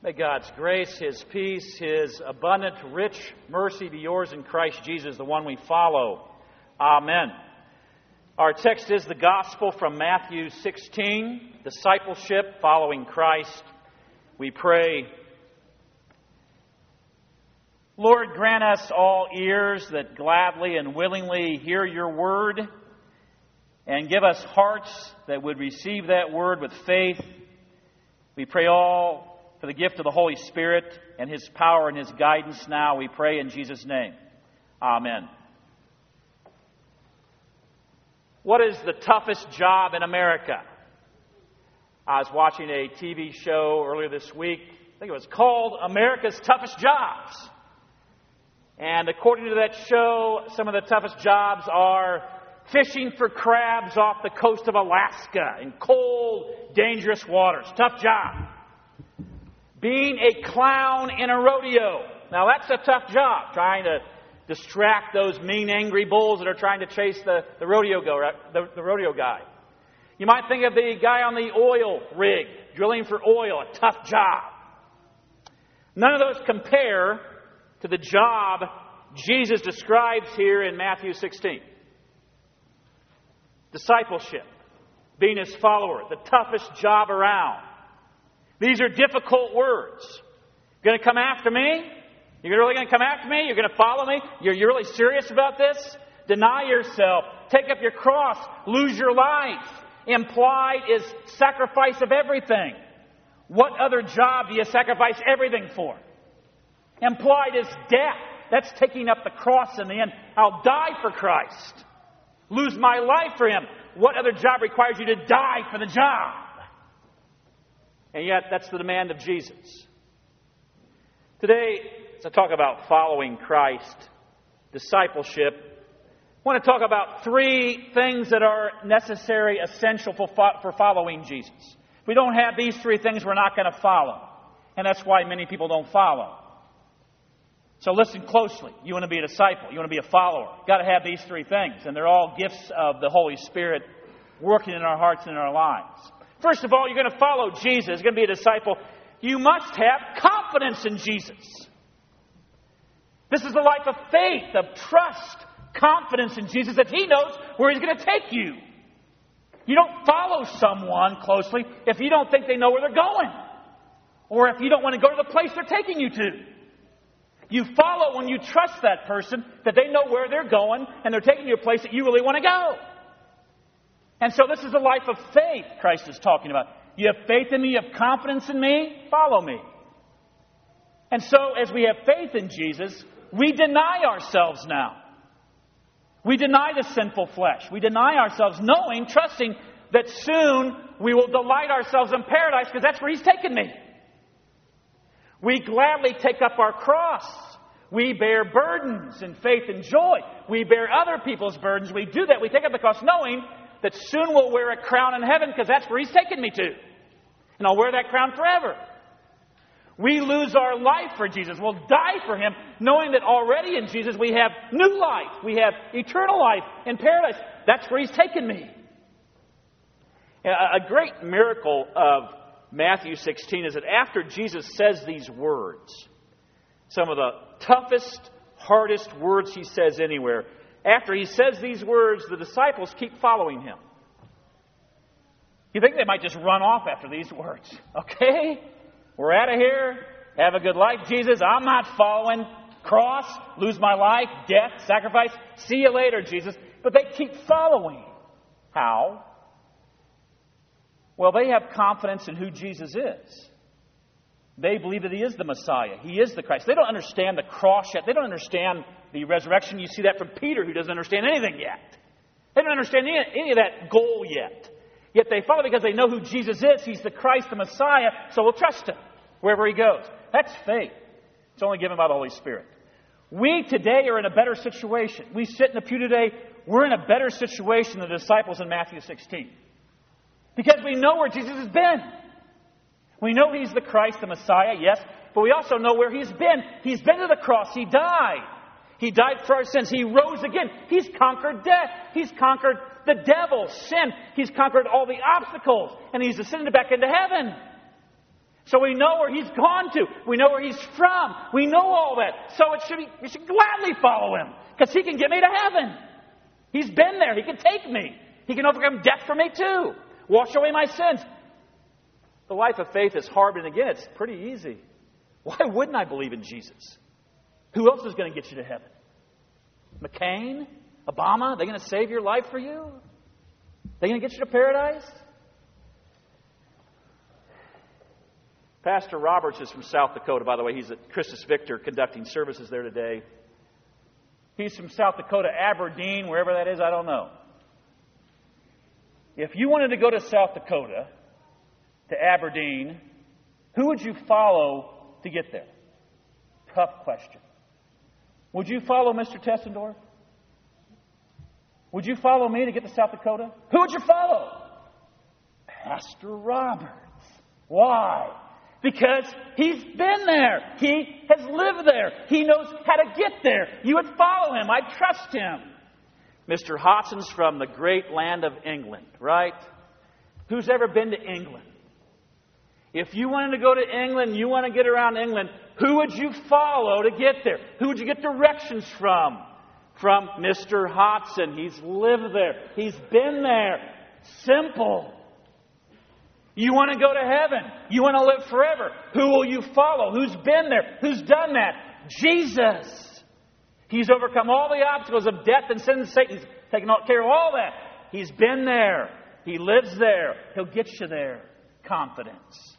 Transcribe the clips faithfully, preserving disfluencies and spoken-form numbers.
May God's grace, His peace, His abundant, rich mercy be yours in Christ Jesus, the one we follow. Amen. Our text is the Gospel from Matthew sixteen, discipleship, following Christ. We pray, Lord, grant us all ears that gladly and willingly hear your word, and give us hearts that would receive that word with faith. We pray all for the gift of the Holy Spirit and His power and His guidance now. We pray in Jesus' name. Amen. What is the toughest job in America? I was watching a T V show earlier this week. I think it was called America's Toughest Jobs. And according to that show, some of the toughest jobs are fishing for crabs off the coast of Alaska in cold, dangerous waters. Tough job. Being a clown in a rodeo. Now that's a tough job, trying to distract those mean, angry bulls that are trying to chase the, the rodeo go, the, the rodeo guy. You might think of the guy on the oil rig, drilling for oil, a tough job. None of those compare to the job Jesus describes here in Matthew sixteen. Discipleship, being His follower, the toughest job around. These are difficult words. You're going to come after me? You're really going to come after me? You're going to follow me? You're, you're really serious about this? Deny yourself. Take up your cross. Lose your life. Implied is sacrifice of everything. What other job do you sacrifice everything for? Implied is death. That's taking up the cross in the end. I'll die for Christ. Lose my life for Him. What other job requires you to die for the job? And yet, that's the demand of Jesus. Today, as I talk about following Christ, discipleship, I want to talk about three things that are necessary, essential for, for following Jesus. If we don't have these three things, we're not going to follow. And that's why many people don't follow. So listen closely. You want to be a disciple. You want to be a follower. You've got to have these three things. And they're all gifts of the Holy Spirit working in our hearts and in our lives. First of all, you're going to follow Jesus. You're going to be a disciple. You must have confidence in Jesus. This is a life of faith, of trust, confidence in Jesus that He knows where He's going to take you. You don't follow someone closely if you don't think they know where they're going. Or if you don't want to go to the place they're taking you to. You follow when you trust that person, that they know where they're going, and they're taking you to a place that you really want to go. And so this is a life of faith Christ is talking about. You have faith in me, you have confidence in me, follow me. And so as we have faith in Jesus, we deny ourselves now. We deny the sinful flesh. We deny ourselves knowing, trusting that soon we will delight ourselves in paradise because that's where He's taken me. We gladly take up our cross. We bear burdens in faith and joy. We bear other people's burdens. We do that. We take up the cross knowing that soon we'll wear a crown in heaven because that's where He's taken me to. And I'll wear that crown forever. We lose our life for Jesus. We'll die for Him, knowing that already in Jesus we have new life. We have eternal life in paradise. That's where He's taken me. A great miracle of Matthew sixteen is that after Jesus says these words, some of the toughest, hardest words He says anywhere, after He says these words, the disciples keep following Him. You think they might just run off after these words. Okay, we're out of here. Have a good life, Jesus. I'm not following. Cross, lose my life, death, sacrifice. See you later, Jesus. But they keep following. How? Well, they have confidence in who Jesus is. They believe that He is the Messiah. He is the Christ. They don't understand the cross yet. They don't understand the resurrection. You see that from Peter, who doesn't understand anything yet. They don't understand any, any of that goal yet. Yet they follow because they know who Jesus is. He's the Christ, the Messiah, so we'll trust Him wherever He goes. That's faith. It's only given by the Holy Spirit. We today are in a better situation. We sit in the pew today, we're in a better situation than the disciples in Matthew sixteen. Because we know where Jesus has been. We know He's the Christ, the Messiah, yes, but we also know where He's been. He's been to the cross. He died. He died for our sins. He rose again. He's conquered death. He's conquered the devil, sin. He's conquered all the obstacles. And He's ascended back into heaven. So we know where He's gone to. We know where He's from. We know all that. So it should be, we should gladly follow Him because He can get me to heaven. He's been there. He can take me. He can overcome death for me too. Wash away my sins. The life of faith is hard, and again, it's pretty easy. Why wouldn't I believe in Jesus? Who else is going to get you to heaven? McCain? Obama? Are they going to save your life for you? Are they going to get you to paradise? Pastor Roberts is from South Dakota, by the way. He's at Christus Victor conducting services there today. He's from South Dakota, Aberdeen, wherever that is, I don't know. If you wanted to go to South Dakota, to Aberdeen, who would you follow to get there? Tough question. Would you follow Mister Tessendorf? Would you follow me to get to South Dakota? Who would you follow? Pastor Roberts. Why? Because he's been there. He has lived there. He knows how to get there. You would follow him. I trust him. Mister Hodson's from the great land of England, right? Who's ever been to England? If you wanted to go to England, you want to get around England, who would you follow to get there? Who would you get directions from? From Mister Hodson. He's lived there. He's been there. Simple. You want to go to heaven. You want to live forever. Who will you follow? Who's been there? Who's done that? Jesus. He's overcome all the obstacles of death and sin and Satan's taken care of all that. He's been there. He lives there. He'll get you there. Confidence.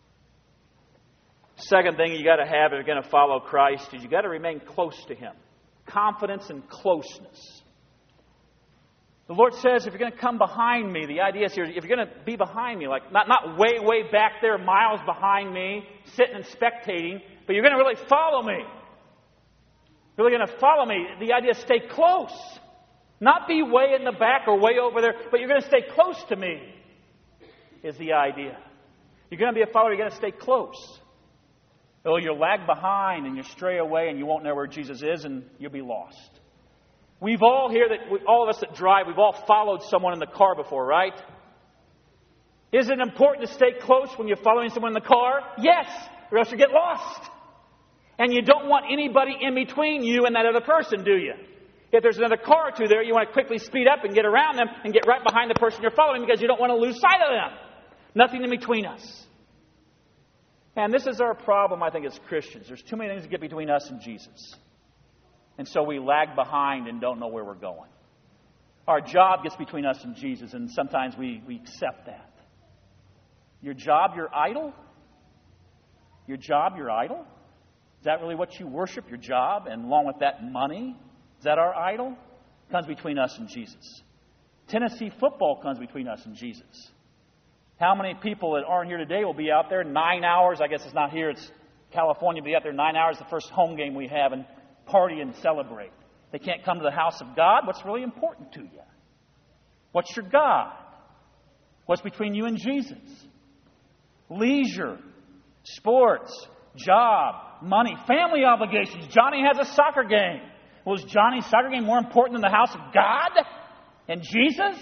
Second thing you got to have if you're going to follow Christ is you got to remain close to Him. Confidence and closeness. The Lord says, if you're going to come behind me, the idea is here, if you're going to be behind me, like not, not way, way back there, miles behind me, sitting and spectating, but you're going to really follow me. Really going to follow me. The idea is stay close. Not be way in the back or way over there, but you're going to stay close to me, is the idea. You're going to be a follower, you're going to stay close. Oh, you'll lag behind and you'll stray away and you won't know where Jesus is and you'll be lost. We've all here, that we, all of us that drive, we've all followed someone in the car before, right? Is it important to stay close when you're following someone in the car? Yes, or else you get lost. And you don't want anybody in between you and that other person, do you? If there's another car or two there, you want to quickly speed up and get around them and get right behind the person you're following because you don't want to lose sight of them. Nothing in between us. And this is our problem, I think, as Christians. There's too many things that get between us and Jesus. And so we lag behind and don't know where we're going. Our job gets between us and Jesus, and sometimes we, we accept that. Your job, your idol? Your job, your idol? Is that really what you worship, your job? And along with that, money? Is that our idol? It comes between us and Jesus. Tennessee football comes between us and Jesus. How many people that aren't here today will be out there nine hours? I guess it's not here, it's California. Be out there nine hours, the first home game we have, and party and celebrate. They can't come to the house of God. What's really important to you? What's your God? What's between you and Jesus? Leisure, sports, job, money, family obligations. Johnny has a soccer game. Well, is Johnny's soccer game more important than the house of God and Jesus?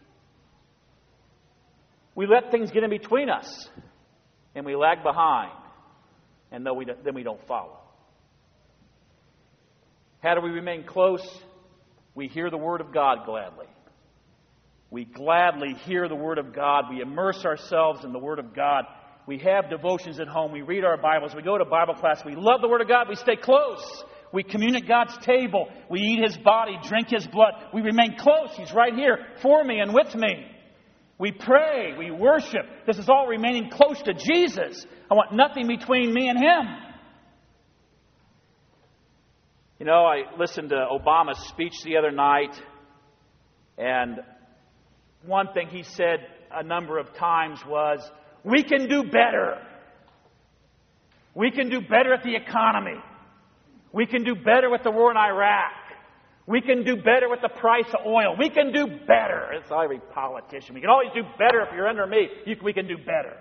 We let things get in between us, and we lag behind, and then we then we don't follow. How do we remain close? We hear the Word of God gladly. We gladly hear the Word of God. We immerse ourselves in the Word of God. We have devotions at home. We read our Bibles. We go to Bible class. We love the Word of God. We stay close. We commune at God's table. We eat His body, drink His blood. We remain close. He's right here for me and with me. We pray. We worship. This is all remaining close to Jesus. I want nothing between me and Him. You know, I listened to Obama's speech the other night, and one thing he said a number of times was, we can do better. We can do better at the economy. We can do better with the war in Iraq. We can do better with the price of oil. We can do better. It's every politician. We can always do better if you're under me. You, we can do better.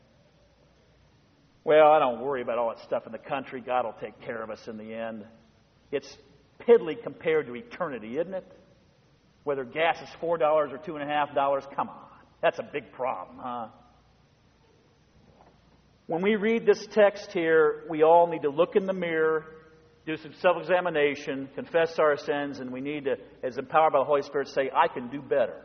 Well, I don't worry about all that stuff in the country. God will take care of us in the end. It's piddly compared to eternity, isn't it? Whether gas is four dollars or two and a half dollars, come on. That's a big problem, huh? When we read this text here, we all need to look in the mirror, do some self-examination, confess our sins, and we need to, as empowered by the Holy Spirit, say, I can do better.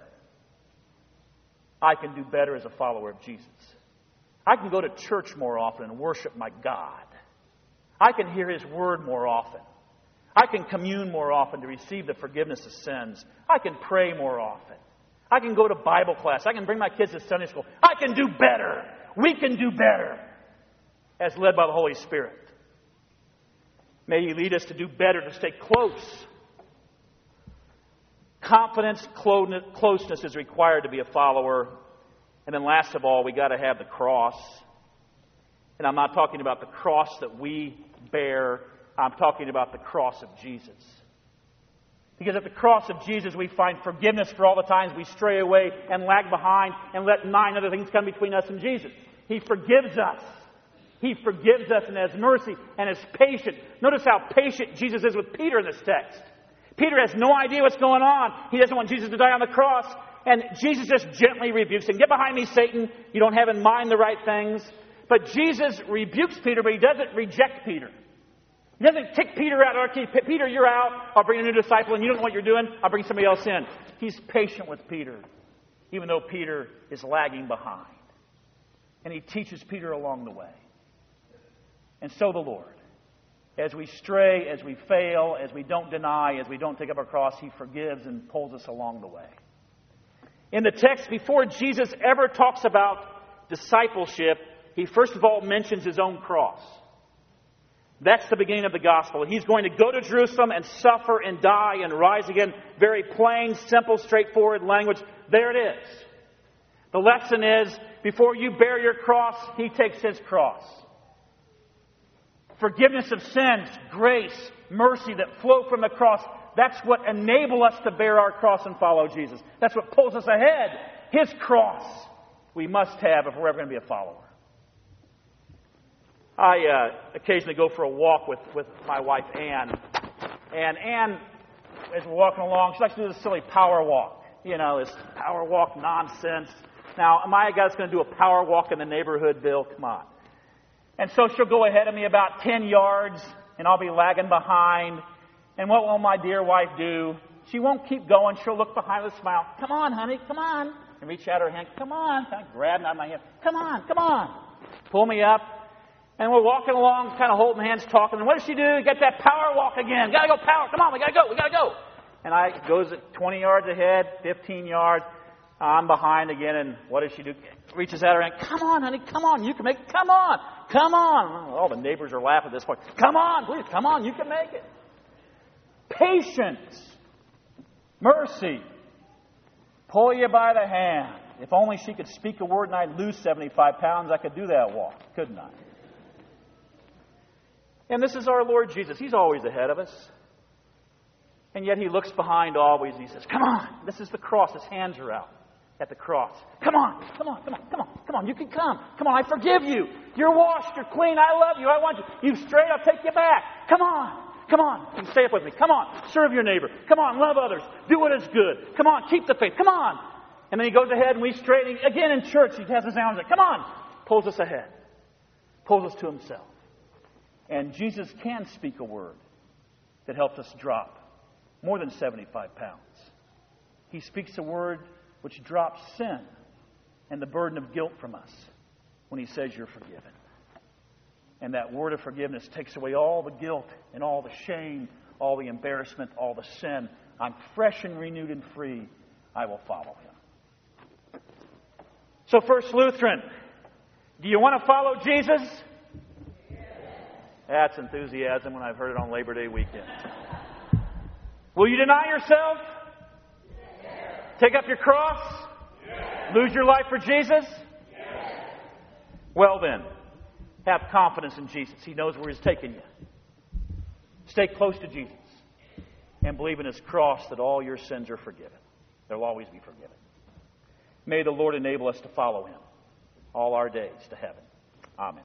I can do better as a follower of Jesus. I can go to church more often and worship my God. I can hear His Word more often. I can commune more often to receive the forgiveness of sins. I can pray more often. I can go to Bible class. I can bring my kids to Sunday school. I can do better. We can do better as led by the Holy Spirit. May He lead us to do better, to stay close. Confidence, closeness is required to be a follower. And then last of all, we got to have the cross. And I'm not talking about the cross that we bear. I'm talking about the cross of Jesus. Because at the cross of Jesus, we find forgiveness for all the times we stray away and lag behind and let nine other things come between us and Jesus. He forgives us. He forgives us and has mercy and is patient. Notice how patient Jesus is with Peter in this text. Peter has no idea what's going on. He doesn't want Jesus to die on the cross. And Jesus just gently rebukes him. Get behind me, Satan. You don't have in mind the right things. But Jesus rebukes Peter, but He doesn't reject Peter. He doesn't kick Peter out. Okay, Peter, you're out. I'll bring a new disciple, and you don't know what you're doing. I'll bring somebody else in. He's patient with Peter, even though Peter is lagging behind. And He teaches Peter along the way. And so the Lord, as we stray, as we fail, as we don't deny, as we don't take up our cross, He forgives and pulls us along the way. In the text, before Jesus ever talks about discipleship, He first of all mentions His own cross. That's the beginning of the gospel. He's going to go to Jerusalem and suffer and die and rise again. Very plain, simple, straightforward language. There it is. The lesson is, before you bear your cross, He takes His cross. Forgiveness of sins, grace, mercy that flow from the cross. That's what enables us to bear our cross and follow Jesus. That's what pulls us ahead. His cross we must have if we're ever going to be a follower. I uh, occasionally go for a walk with, with my wife, Ann. And Ann, as we're walking along, she likes to do this silly power walk. You know, this power walk nonsense. Now, am I a guy that's going to do a power walk in the neighborhood, Bill? Come on. And so she'll go ahead of me about ten yards, and I'll be lagging behind. And what will my dear wife do? She won't keep going. She'll look behind with a smile. Come on, honey, come on. And reach out her hand. Come on. Kind of grab out my hand. Come on, come on. Pull me up. And we're walking along, kind of holding hands, talking. And what does she do? Get that power walk again. Got to go power. Come on, we got to go. We got to go. And I goes at twenty yards ahead, fifteen yards. I'm behind again. And what does she do? Reaches out her hand. Come on, honey. Come on. You can make it. Come on. Come on. All the neighbors are laughing at this point. Come on, please. Come on. You can make it. Patience. Mercy. Pull you by the hand. If only she could speak a word and I'd lose seventy-five pounds, I could do that walk, couldn't I? And this is our Lord Jesus. He's always ahead of us. And yet He looks behind always. He says, come on. This is the cross. His hands are out at the cross. Come on. Come on. Come on. Come on. Come on. You can come. Come on. I forgive you. You're washed. You're clean. I love you. I want you. You've strayed. I'll take you back. Come on. Come on. You can stay up with me. Come on. Serve your neighbor. Come on. Love others. Do what is good. Come on. Keep the faith. Come on. And then He goes ahead and we stray. Again in church, He has His arms out. Come on. Pulls us ahead. Pulls us to Himself. And Jesus can speak a word that helps us drop more than seventy-five pounds. He speaks a word which drops sin and the burden of guilt from us when He says you're forgiven. And that word of forgiveness takes away all the guilt and all the shame, all the embarrassment, all the sin. I'm fresh and renewed and free. I will follow Him. So First Lutheran, do you want to follow Jesus? That's enthusiasm when I've heard it on Labor Day weekend. Will you deny yourself? Yes. Take up your cross? Yes. Lose your life for Jesus? Yes. Well then, have confidence in Jesus. He knows where He's taking you. Stay close to Jesus and believe in His cross that all your sins are forgiven. They'll always be forgiven. May the Lord enable us to follow Him all our days to heaven. Amen.